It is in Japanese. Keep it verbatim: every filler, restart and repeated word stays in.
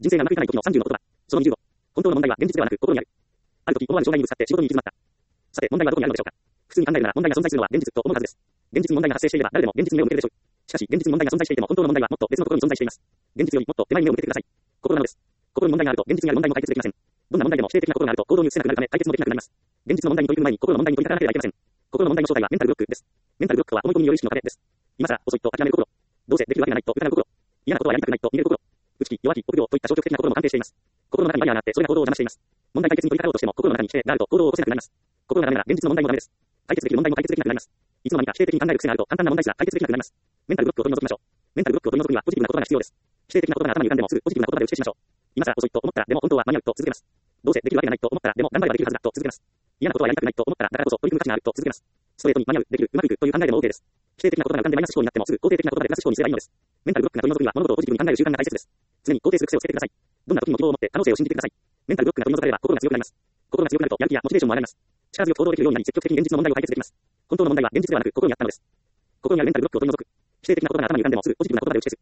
人生がうまくいかない時のさんじゅうの言葉。そのにじゅうご。本当の問題は現実ではなく心にある。ある時思わぬ障害にぶつかって仕事に行き詰まった。さて、問題はどこにあるのでしょうか。普通に考えるなら問題が存在するのは現実と思うはずです。現実に問題が発生していれば誰でも現実に目を向けるでしょう。しかし、現実に問題が存在していても本当の問題はもっと別のところに存在しています。現実よりもっと手前に目を向けてください。心なのです。心に問題があると現実にある問題も解決できません。どんな問題でも否定的な心があると行動に移せなくなるため解決もできなくなります。現実の問題に取り組む前に心の問題に取り掛からなければいけません。心の問題の正体はメンタルブロックです。メンタルブロックとは思い込みによる意識の壁です。今さら遅いと諦める心。どうせできるわけがないと疑う心。嫌なことはやりたくないと逃げる心。内気、弱気、臆病といった消極的な心も関係しています。心の中にバリアがあってそれが行動を邪魔しています。問題解決に取り掛かろうとしても心の中に否定があると行動を起こせなくなります。心がダメなら現実の問題もダメです。解決できる問題も解決できなくなります。いつの間にか否定的に考える癖があると簡単な問題すら解決できなくなります。メンタルブロックを取り除きましょう。メンタルブロックを取り除くにはポジティブな言葉が必要です。否定的な言葉が頭に浮かんでもすぐポジティブな言葉で打ち消しましょう。今さら遅いと思ったらでも本当は間に合うと続けます。どうせできるわけがないと思ったらでも頑張ればできるはずだと続けます。嫌なことはやりたくないと思ったらだからこそ取り組む価値があると続けます。ストレートに間に合う、できる、うまくいくという考えでも OK です。否定的な言葉が浮かんでマイナス思考になってもすぐ肯定的な言葉でプラス思考にすればいいのです。メンタルブロックが取り除くには物事をポジティブに考える習慣が大切です。常に肯定する癖をつけてください。どんな時も希望を持って可能性を信じてください。メンタルブロックが取り除かれれば心が強くなります。心が強くなるとやる気やモチベーションも上がります。力強く行動できるようになり積極的に現実の問題を解決できます。本当の問題は現実ではなく心にあったのです。心にあるメンタルブロックを取り除く。否定的な言葉が頭に浮かんでもすぐポジティブな言葉で打ち消す。